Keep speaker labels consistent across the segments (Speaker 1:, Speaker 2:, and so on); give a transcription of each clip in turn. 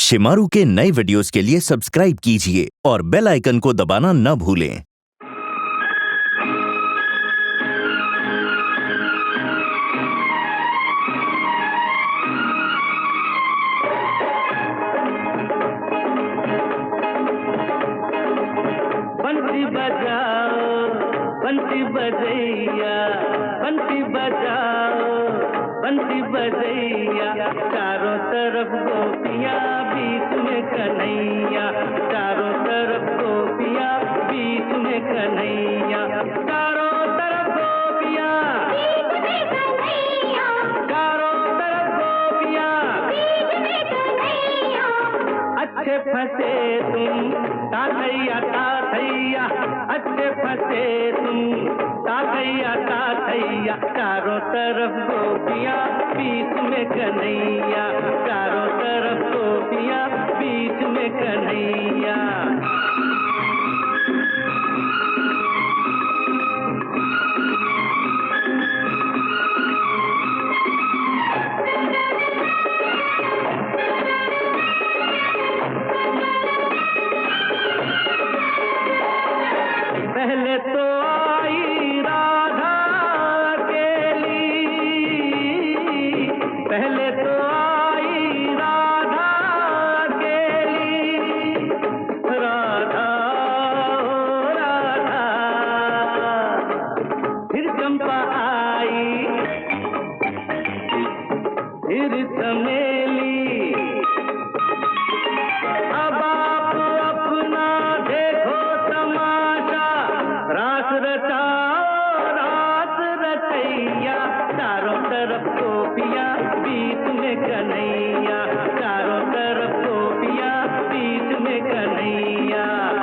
Speaker 1: शिमारू के नए वीडियोस के लिए सब्सक्राइब कीजिए और बेल आइकन को दबाना न भूलें।
Speaker 2: बंसी बजाओ, बंसी बजैया, बंसी बजाओ, बंसी बजैया। चारों तरफ गोपियाँ, बीच में कन्हैया। चारों तरफ गोपियाँ, बीच में कन्हैया। चारों तरफ गोपियाँ, बीच में कन्हैया। चारों तरफ गोपियाँ, बीच में कन्हैया। अच्छे फंसे तुम ताथैया ताथैया, अच्छे फंसे तुम ताथैया ताथैया। चारों तरफ गोपियाँ, बीच में कन्हैया। चारों तरफ गोपियाँ, बीच में कन्हैया। पहले तो आई राधा अकेली, पहले तो आई राधा अकेली। राधा ओ राधा, फिर चंपा आई, फिर चमेली। अब आप अपना देखो तमाशा, रास रचाओ रास रचैया। चारों तरफ गोपियाँ, बीच में कन्हैया। चारों तरफ गोपियाँ, बीच में कन्हैया।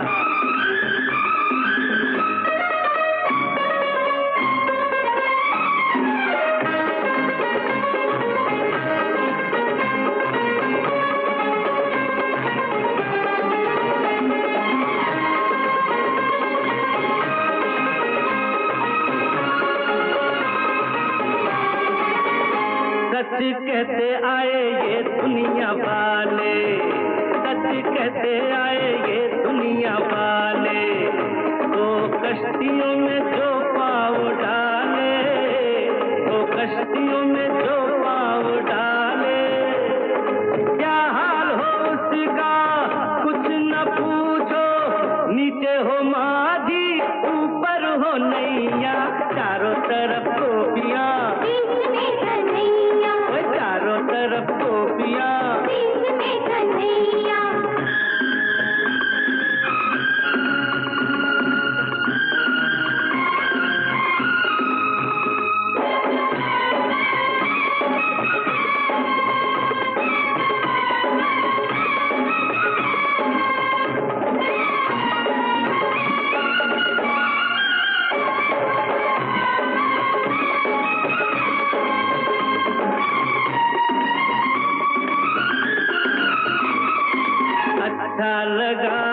Speaker 2: सच कहते आए ये दुनिया वाले, सच कहते आए ये दुनिया वाले। तो कश्तियों में जो पाँव डाले, तो कश्तियों में जो पाँव डाले। क्या हाल हो उसका कुछ न पूछो, नीचे हो माझी ऊपर हो नैया। चारों तरफ गोपियाँ, चारों तरफ गोपियाँ, बीच में कन्हैया। अच्छा लगा